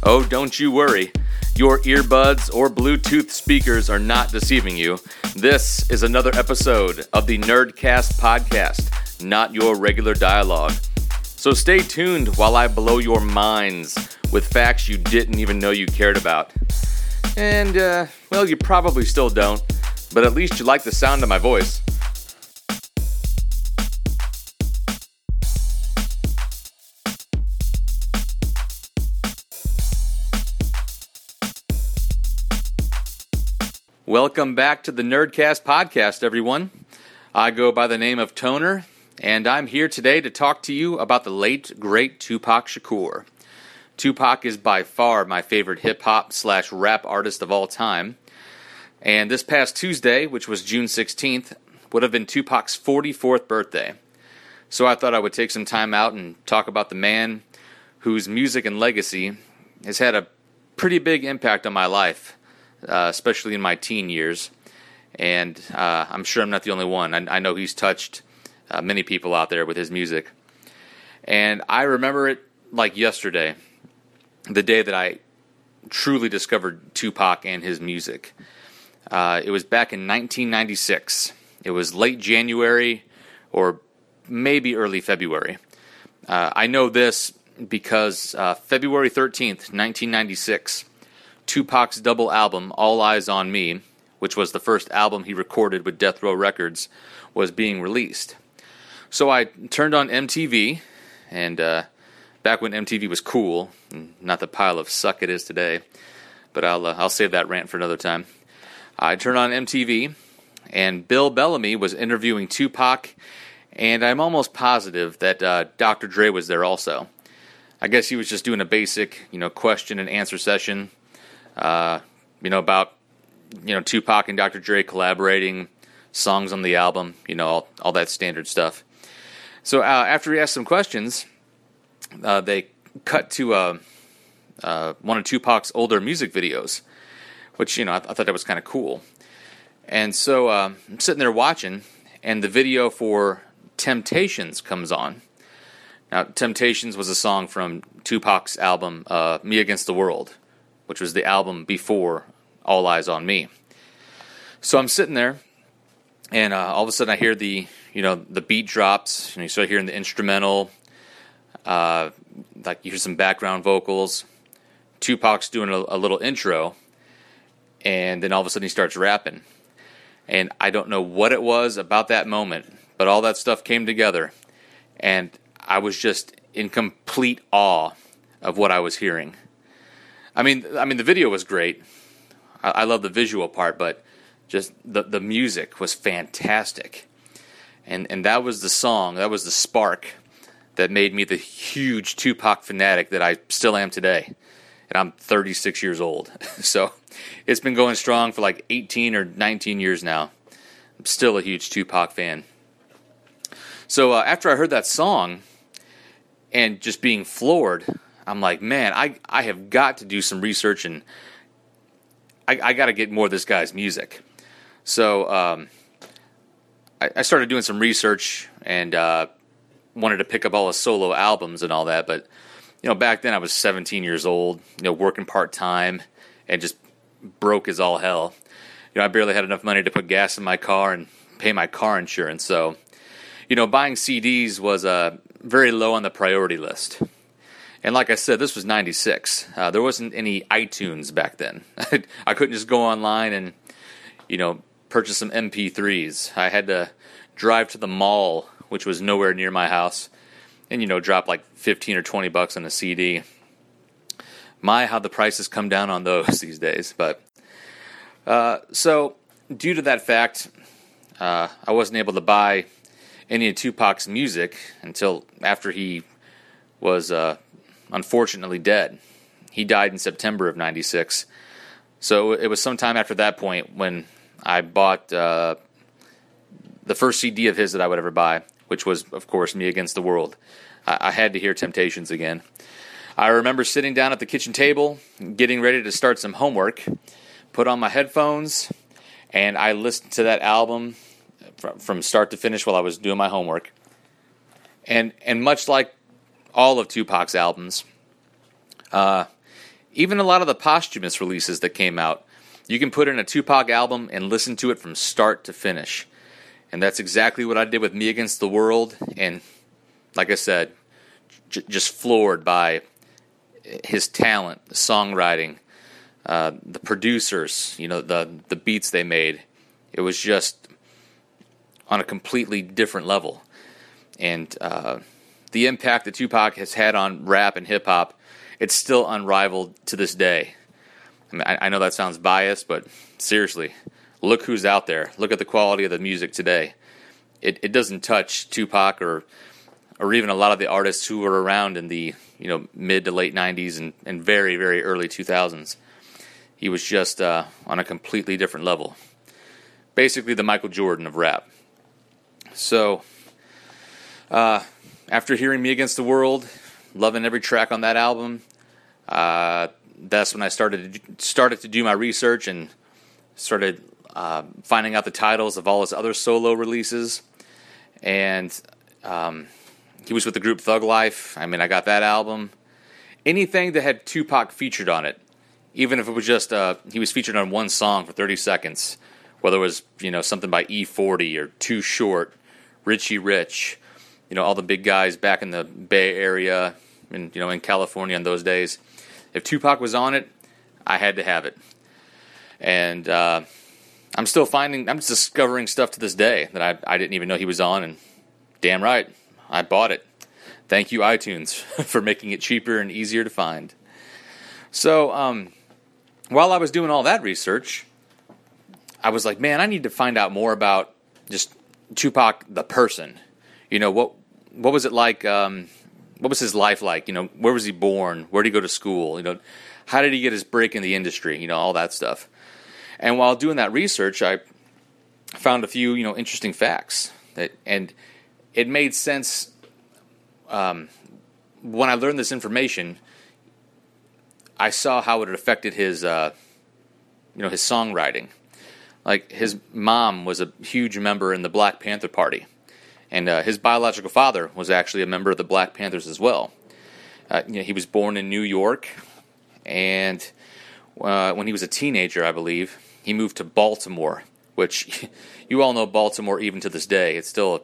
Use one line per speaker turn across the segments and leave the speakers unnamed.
Oh, don't you worry. Your earbuds or Bluetooth speakers are not deceiving you. This is another episode of the Nerdcast podcast, not your regular dialogue. So stay tuned while I blow your minds with facts you didn't even know you cared about. And, well, you probably still don't, but at least you like the sound of my voice. Welcome back to the Nerdcast podcast, everyone. I go by the name of Toner, and I'm here today to talk to you about the late, great Tupac Shakur. Tupac is by far my favorite hip-hop/rap artist of all time. And this past Tuesday, which was June 16th, would have been Tupac's 44th birthday. So I thought I would take some time out and talk about the man whose music and legacy has had a pretty big impact on my life. Especially in my teen years, and I'm sure I'm not the only one. I know he's touched many people out there with his music, and I remember it like yesterday, the day that I truly discovered Tupac and his music. It was back in 1996. It was late January or maybe early February. I know this because February 13th, 1996, Tupac's double album, All Eyes on Me, which was the first album he recorded with Death Row Records, was being released. So I turned on MTV, and back when MTV was cool, not the pile of suck it is today, but I'll save that rant for another time. I turned on MTV, and Bill Bellamy was interviewing Tupac, and I'm almost positive that Dr. Dre was there also. I guess he was just doing a basic, question and answer session. About Tupac and Dr. Dre collaborating, songs on the album, all that standard stuff. So after he asked some questions, they cut to one of Tupac's older music videos, which, I thought that was kind of cool. And so I'm sitting there watching, and the video for Temptations comes on. Now, Temptations was a song from Tupac's album, Me Against the World, which was the album before All Eyes on Me. So I'm sitting there, and all of a sudden I hear the beat drops, and you start hearing the instrumental, like you hear some background vocals. Tupac's doing a little intro, and then all of a sudden he starts rapping. And I don't know what it was about that moment, but all that stuff came together, and I was just in complete awe of what I was hearing. I mean, the video was great. I love the visual part, but just the music was fantastic. And that was the song, that was the spark that made me the huge Tupac fanatic that I still am today. And I'm 36 years old. So it's been going strong for like 18 or 19 years now. I'm still a huge Tupac fan. So after I heard that song and just being floored, I'm like, man, I have got to do some research, and I got to get more of this guy's music. So I started doing some research and wanted to pick up all his solo albums and all that. But, back then I was 17 years old, working part-time and just broke as all hell. I barely had enough money to put gas in my car and pay my car insurance. So, buying CDs was very low on the priority list. And like I said, this was 96. There wasn't any iTunes back then. I couldn't just go online and, purchase some MP3s. I had to drive to the mall, which was nowhere near my house, and, drop like 15 or 20 bucks on a CD. My, how the prices come down on those these days. But so due to that fact, I wasn't able to buy any of Tupac's music until after he was unfortunately dead. He died in September of 96. So it was sometime after that point when I bought the first CD of his that I would ever buy, which was, of course, Me Against the World. I had to hear Temptations again. I remember sitting down at the kitchen table, getting ready to start some homework, put on my headphones, and I listened to that album from start to finish while I was doing my homework. And much like all of Tupac's albums, even a lot of the posthumous releases that came out. You can put in a Tupac album and listen to it from start to finish. And that's exactly what I did with Me Against the World. And like I said, just floored by his talent, the songwriting, the producers, the beats they made. It was just on a completely different level. And the impact that Tupac has had on rap and hip-hop, it's still unrivaled to this day. I mean, I know that sounds biased, but seriously, look who's out there. Look at the quality of the music today. It doesn't touch Tupac or even a lot of the artists who were around in the mid to late 90s and very, very early 2000s. He was just on a completely different level. Basically the Michael Jordan of rap. So, after hearing Me Against the World, loving every track on that album, that's when I started to do my research and started finding out the titles of all his other solo releases. And he was with the group Thug Life. I mean, I got that album. Anything that had Tupac featured on it, even if it was just he was featured on one song for 30 seconds, whether it was something by E40 or Too Short, Richie Rich, all the big guys back in the Bay Area and in California in those days. If Tupac was on it, I had to have it. And I'm just discovering stuff to this day that I didn't even know he was on, and damn right, I bought it. Thank you, iTunes, for making it cheaper and easier to find. So, while I was doing all that research, I was like, man, I need to find out more about just Tupac the person. What was it like? What was his life like? Where was he born? Where did he go to school? How did he get his break in the industry? All that stuff. And while doing that research, I found a few, interesting facts and it made sense. When I learned this information, I saw how it affected his, his songwriting. Like, his mom was a huge member in the Black Panther Party. And his biological father was actually a member of the Black Panthers as well. He was born in New York, and when he was a teenager, I believe, he moved to Baltimore, which you all know Baltimore even to this day. It's still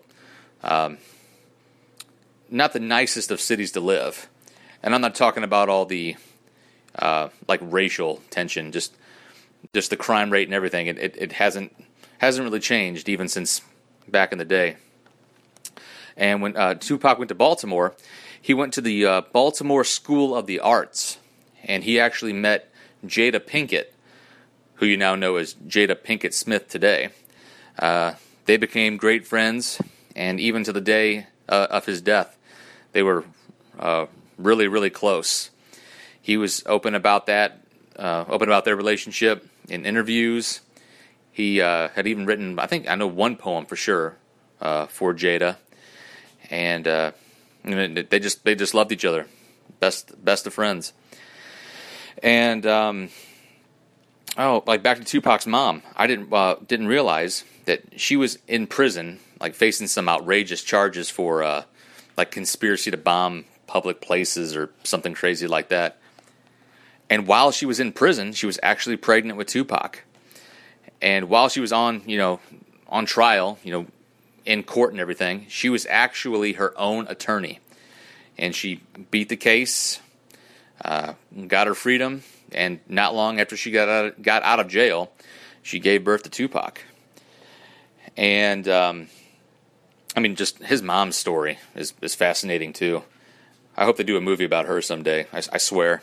not the nicest of cities to live. And I'm not talking about all the racial tension, just the crime rate and everything. It hasn't really changed even since back in the day. And when Tupac went to Baltimore, he went to the Baltimore School of the Arts, and he actually met Jada Pinkett, who you now know as Jada Pinkett Smith today. They became great friends, and even to the day of his death, they were really, really close. He was open about that, open about their relationship in interviews. He had even written, I know one poem for sure for Jada. And they just loved each other, best of friends. And back to Tupac's mom. I didn't realize that she was in prison, facing some outrageous charges for conspiracy to bomb public places or something crazy like that. And while she was in prison, she was actually pregnant with Tupac. And while she was on trial, in court and everything, she was actually her own attorney. And she beat the case, got her freedom, and not long after she got out of jail, she gave birth to Tupac. And, just his mom's story is fascinating, too. I hope they do a movie about her someday, I swear.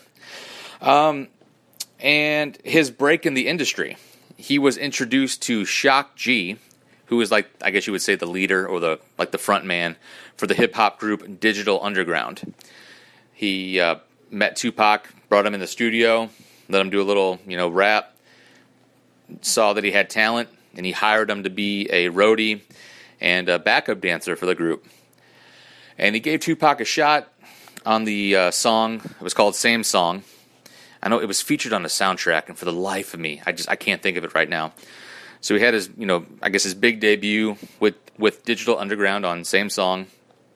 And his break in the industry. He was introduced to Shock G, who was I guess you would say the leader or the front man for the hip hop group Digital Underground. He met Tupac, brought him in the studio, let him do a little rap, saw that he had talent, and he hired him to be a roadie and a backup dancer for the group. And he gave Tupac a shot on the song. It was called Same Song. I know it was featured on the soundtrack, and for the life of me, I can't think of it right now. So he had his, his big debut with Digital Underground on Same Song,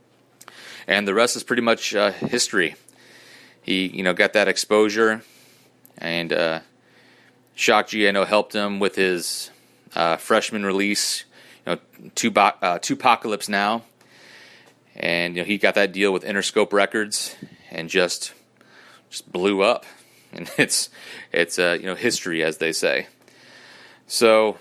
and the rest is pretty much history. He, got that exposure, And Shock G, I know, helped him with his freshman release, Tupacalypse Now. And he got that deal with Interscope Records and just blew up. And it's history, as they say. So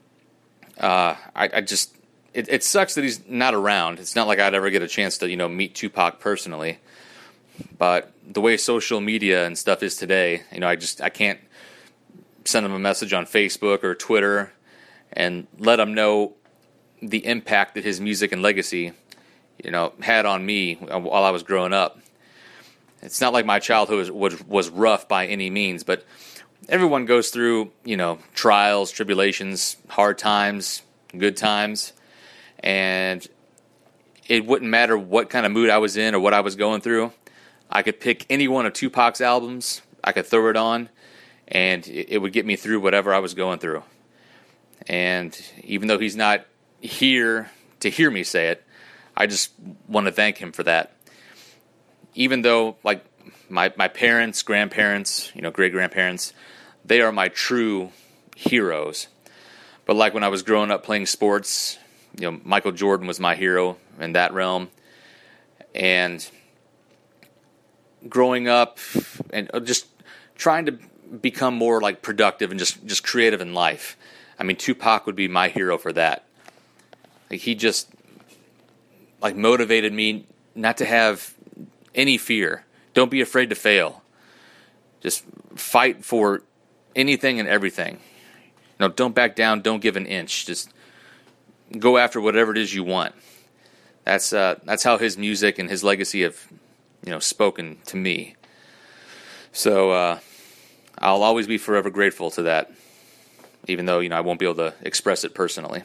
it sucks that he's not around. It's not like I'd ever get a chance to meet Tupac personally. But the way social media and stuff is today, I can't send him a message on Facebook or Twitter and let him know the impact that his music and legacy had on me while I was growing up. It's not like my childhood was rough by any means, but everyone goes through, trials, tribulations, hard times, good times, and it wouldn't matter what kind of mood I was in or what I was going through. I could pick any one of Tupac's albums, I could throw it on, and it would get me through whatever I was going through. And even though he's not here to hear me say it, I just want to thank him for that. Even though, like, my parents, grandparents, great-grandparents, they are my true heroes. But like when I was growing up playing sports, Michael Jordan was my hero in that realm. And growing up and just trying to become more like productive and just creative in life. I mean, Tupac would be my hero for that. Like, he just motivated me not to have any fear. Don't be afraid to fail. Just fight for anything and everything. Don't back down. Don't give an inch. Just go after whatever it is you want. That's how his music and his legacy have, spoken to me. So I'll always be forever grateful to that, even though I won't be able to express it personally.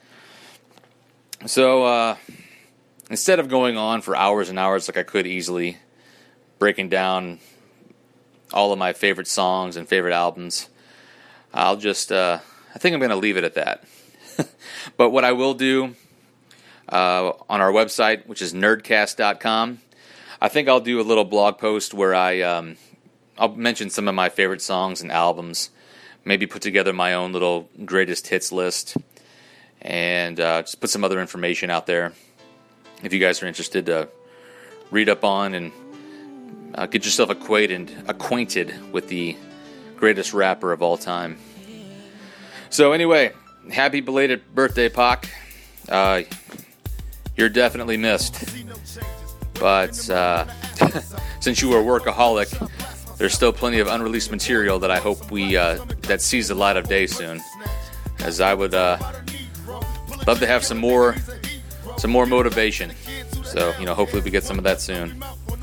So instead of going on for hours and hours like I could easily, breaking down all of my favorite songs and favorite albums, I'll just, I think I'm going to leave it at that. But what I will do on our website, which is nerdcast.com, I think I'll do a little blog post where I'll mention some of my favorite songs and albums, maybe put together my own little greatest hits list, and just put some other information out there if you guys are interested to read up on and get yourself acquainted with the greatest rapper of all time. So anyway, happy belated birthday, Pac. You're definitely missed. But since you were a workaholic, there's still plenty of unreleased material that I hope that sees the light of day soon. As I would love to have some more motivation. So hopefully we get some of that soon.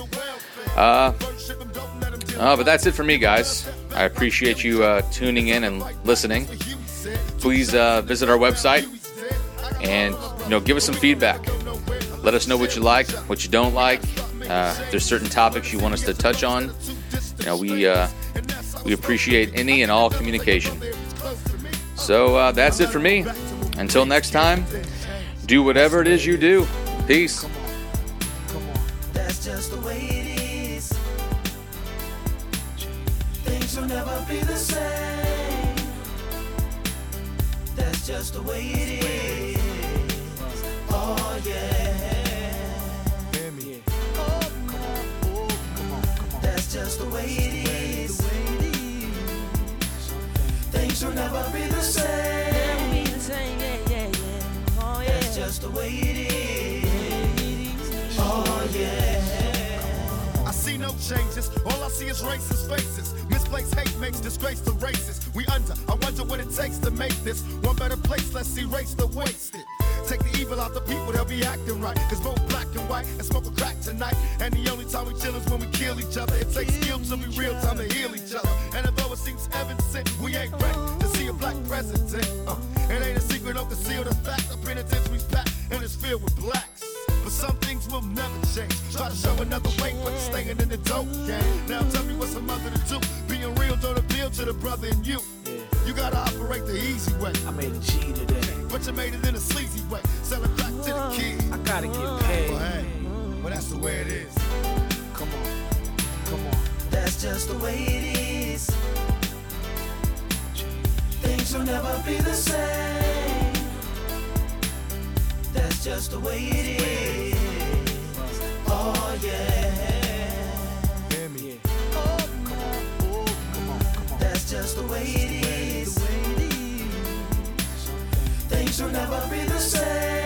But that's it for me, guys. I appreciate you tuning in and listening. Please visit our website and give us some feedback. Let us know what you like, what you don't like. If there's certain topics you want us to touch on, we appreciate any and all communication. So that's it for me. Until next time, do whatever it is you do. Peace.
That's just the way it is. Things will never be the same. That's just the way it is. Oh yeah. That's just the way it is. Things will never be the same. That's just the way it is. Oh yeah.
I see no changes. All I see is racist faces. Misplaced hate makes disgrace to races. We under. I wonder what it takes to make this one better place. Let's erase the wasted. Take the evil out the people, they'll be acting right. Cause both black and white and smoke a crack tonight. And the only time we chill is when we kill each other. It takes skill to be real time to heal each other. And although it seems heaven sent, we ain't ready to see a black president. It ain't a secret, don't conceal the fact. The penitentiary's packed and it's filled with blacks. But some things will never change. Try to show another way, but it's staying in the dope game. Now tell me what's a mother to do. Being real don't appeal to the brother in you. You gotta operate the easy way.
I made a G today.
But you made it in a sleazy way. Sell it back to the kids.
I gotta get paid.
But hey, that's the way it is.
Come on.
That's just the way it is. Things will never be the same. That's just the way it is. Oh yeah.
Hear me.
That's just the way it is. Things will never be the same.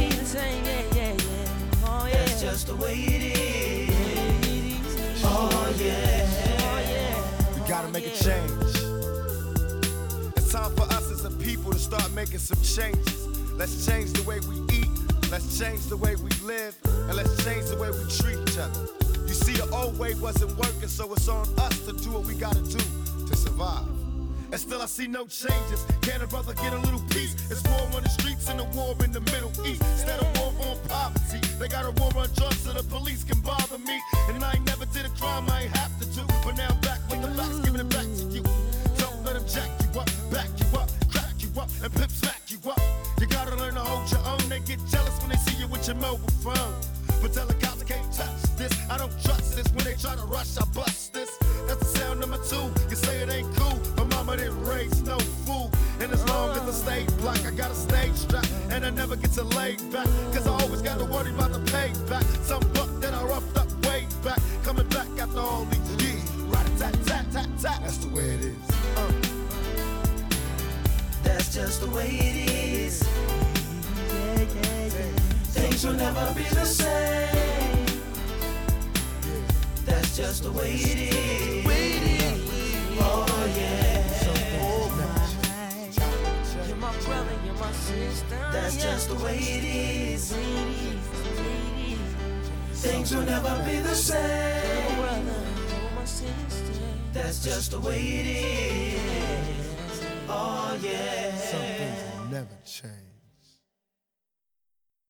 That's just the way it is. Oh yeah.
We gotta make a change. It's time for us as a people to start making some changes. Let's change the way we eat. Let's change the way we live. And let's change the way we treat each other. You see, the old way wasn't working, so it's on us to do what we gotta do to survive. And still I see no changes. Can a brother get a little peace? It's war on the streets and a war in the Middle East. Instead of war on poverty, they got a war on drugs so the police can bother me. And I ain't never did a crime I ain't have to do. But now I'm back with the facts, giving it back to you. Don't let them jack you up, back you up, crack you up, and pimp smack you up. You gotta learn to hold your own. They get jealous when they see you with your mobile phone. But tell the cops I can't touch this. I don't trust this. When they try to rush, I bust this. That's the sound number 2. You say it ain't cool. My mama didn't raise no fool. And as long as I stay black, I got a stage strap. And I never get to lay back. Cause I always gotta worry about the payback. Some buck that I roughed up way back. Coming back after all these years. Rat-a-tat-tat-tat-tat. That's the way it is.
That's just the way it is. Things will never be the same. That's just the way it is. Oh yeah.
You're my brother, you're my sister.
That's just the way it is. Things will never be the same. That's just the way it is. Oh yeah.
Some things will never change.